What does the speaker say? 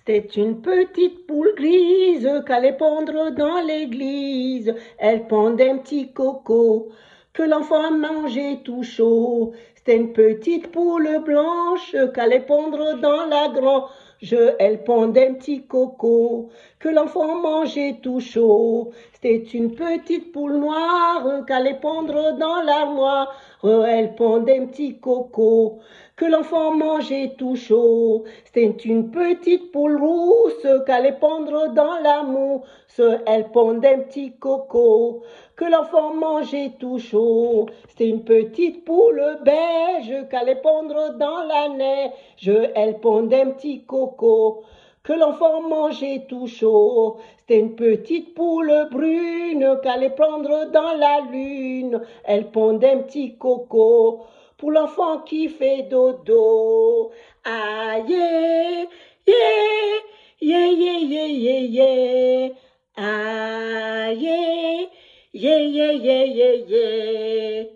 C'était une petite poule grise qu'allait pondre dans l'église. Elle pondait un petit coco que l'enfant mangeait tout chaud. C'était une petite poule blanche qu'allait pondre dans la grange. Elle pondait un petit coco que l'enfant mangeait tout chaud. C'était une petite poule noire qu'allait pondre dans l'armoire. Elle pondait un petit coco que l'enfant mangeait tout chaud. C'était une petite poule rousse qu'allait pondre dans la mousse. Elle pondait un petit coco que l'enfant mangeait tout chaud. C'était une petite poule beige qu'allait pondre dans la neige. Elle pondait un petit coco que l'enfant mangeait tout chaud. C'était une petite poule brune qu'allait prendre dans la lune. Elle pondait un petit coco pour l'enfant qui fait dodo. Aïe, yeah, yeah, yeah, yeah, yeah, yeah. Aïe, yeah, yeah, yeah, yeah, yeah.